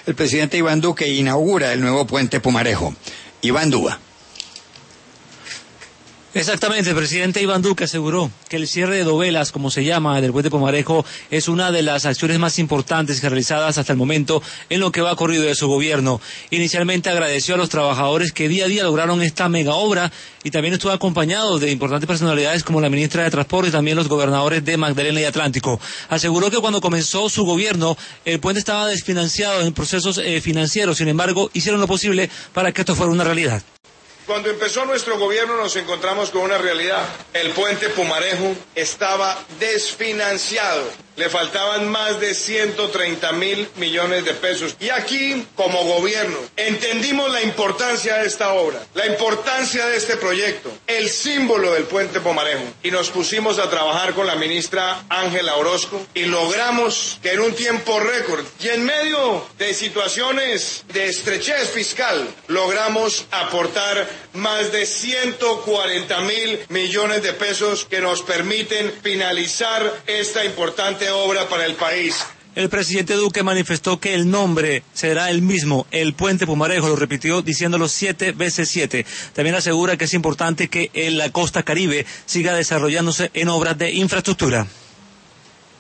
el presidente Iván Duque inaugura el nuevo puente Pumarejo. Iván Dúa. Exactamente, el presidente Iván Duque aseguró que el cierre de dovelas, como se llama, del puente Pumarejo, es una de las acciones más importantes realizadas hasta el momento en lo que va corrido de su gobierno. Inicialmente agradeció a los trabajadores que día a día lograron esta mega obra y también estuvo acompañado de importantes personalidades como la ministra de Transporte y también los gobernadores de Magdalena y Atlántico. Aseguró que cuando comenzó su gobierno el puente estaba desfinanciado en procesos financieros, sin embargo hicieron lo posible para que esto fuera una realidad. Cuando empezó nuestro gobierno nos encontramos con una realidad. El puente Pumarejo estaba desfinanciado. Le faltaban más de 130.000 millones de pesos. Y aquí, como gobierno, entendimos la importancia de esta obra, la importancia de este proyecto, el símbolo del puente Pumarejo. Y nos pusimos a trabajar con la ministra Ángela Orozco y logramos que en un tiempo récord y en medio de situaciones de estrechez fiscal, logramos aportar más de 140.000 millones de pesos que nos permiten finalizar esta importante obra para el país. El presidente Duque manifestó que el nombre será el mismo, el puente Pumarejo, lo repitió diciéndolo 7 veces 7. También asegura que es importante que la costa Caribe siga desarrollándose en obras de infraestructura.